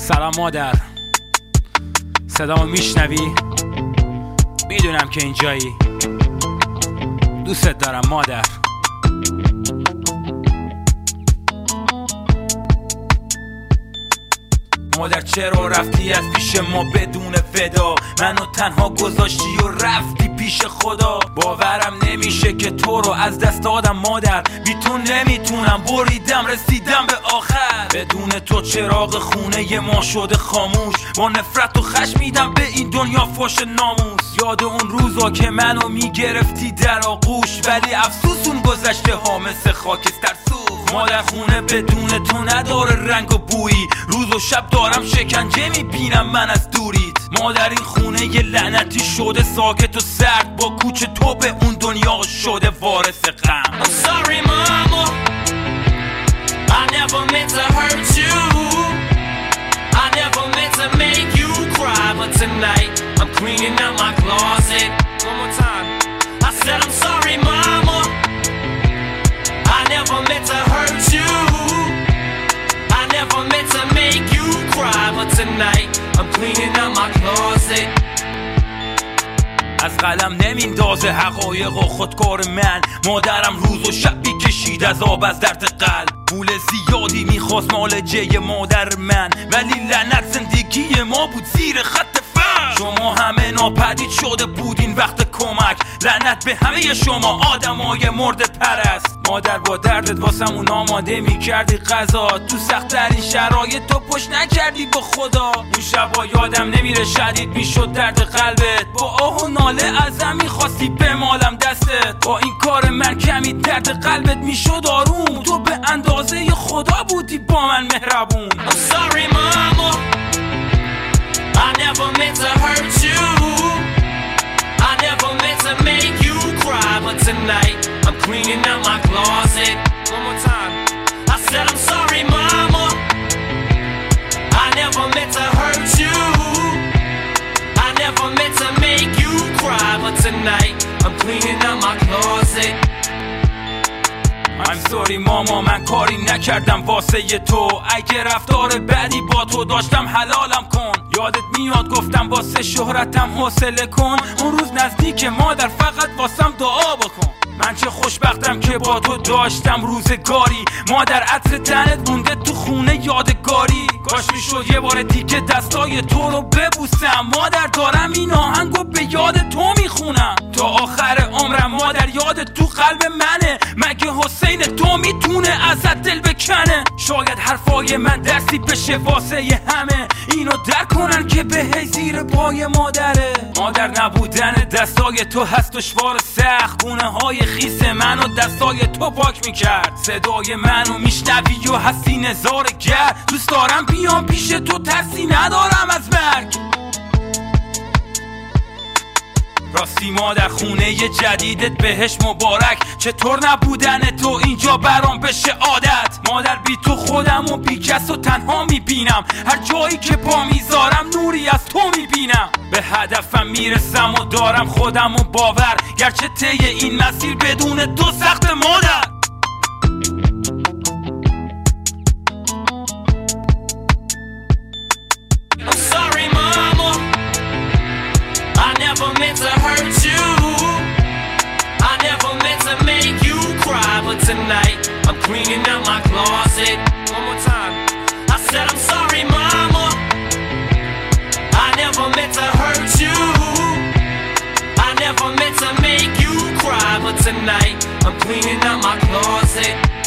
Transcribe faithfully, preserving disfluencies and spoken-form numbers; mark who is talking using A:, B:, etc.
A: سلام مادر، صدامو میشنوی؟ میدونم که اینجایی، دوستت دارم مادر. مادر چرا رفتی از پیش ما بدون ودا؟ منو تنها گذاشتی و رفتی پیش خدا. باورم نمیشه که تو رو از دست دادم مادر، بی تو نمیتونم، بریدم رسیدم به آخر. بدون تو چراغ خونه ما شده خاموش، با نفرت و خشم میدم به این دنیا فاش ناموس. یاد اون روزا که منو میگرفتی در آغوش، ولی افسوس اون گذشته ها مثل خاکستر سوخت. مادر خونه بدون تو نداره رنگ و بویی، روز و شب دارم شکنجه میبینم من از دوریت. مادر این خونه یه لعنتی شده ساکت و سرد، با کوچه تو به اون دنیا شده وارث غم.
B: I'm sorry mama, I never meant to hurt you, I never meant to make you cry, but tonight I'm cleaning out my closet. One more time. I said I'm sorry mama, I never meant to hurt you, I never meant to make you cry, but tonight I'm cleaning out my closet.
A: از قلم نمیندازه حقایق و خودکار من، مادرم روز و شب بیکشید از آب از درد قلب. پول زیادی میخواست مال جای مادر من، ولی لعنت زندگی ما بود زیر خط فقر. شما همه ناپدید شده بودین وقت کمک، لعنت به همه شما آدمای مرد پرست. مادر با دردت واسمون آماده میکردی غذا، تو سخت ترین شرایط تو پشت نکردی با خدا. اون شبا یادم نمیره شدید میشد درد قلبت، با آه و ناله ازم میخواستی بمالم دستت. با این کار من کمی درد قلبت میشد آروم، تو به اندازه خدا بودی با من مهربون.
B: I'm sorry mama, I never meant to hurt you, I never meant to make you cry, but tonight I'm cleaning out my closet. One more time. I said I'm sorry mama, I never meant to hurt you, I never meant to make you cry, but tonight I'm cleaning out my closet.
A: I'm sorry ماما، من کاری نکردم واسه تو، اگه رفتار بدی با تو داشتم حلالم کن. یادت میاد گفتم واسه شهرتم حوصله کن، اون روز نزدیک مادر فقط واسم دعا بکن. من چه خوشبختم که با تو داشتم روزگاری، مادر عطر تنت مونده تو خونه یادگاری. کاش میشد یه بار دیگه دستای تو رو ببوسم، مادر دارم این آهنگو به یاد تو میخونم. تا آخر عمرم مادر یاد تو قلب منه، مگه حسین تو میتونه ازت دل بکنه؟ شاید حرفای من درسی بشه واسه همه، اینو درک کنن که به زیر پای مادره. مادر نبودن دستای تو هست دشوار سخت، گونه های خیس منو دستای تو پاک میکرد. صدای منو میشنوی و هستی نظاره‌گر، دوست دارم بیام پیش تو، ترسی ندارم از مرگ. راستی مادر خونه ی جدیدت بهش مبارک، چطور نبودن تو اینجا برام بشه عادت. مادر بی تو خودم و بی کس و تنها میبینم، هر جایی که پا میذارم نوری از تو میبینم. به هدفم میرسم و دارم خودم و باور، گرچه طی این مسیر بدون تو سخت مادر.
B: I'm sorry mama, I never meant to hurt you, I never meant to make you cry, but tonight I'm cleaning out my closet. One more time. I said I'm sorry mama, I never meant to hurt you, I never meant to make you cry, but tonight I'm cleaning out my closet.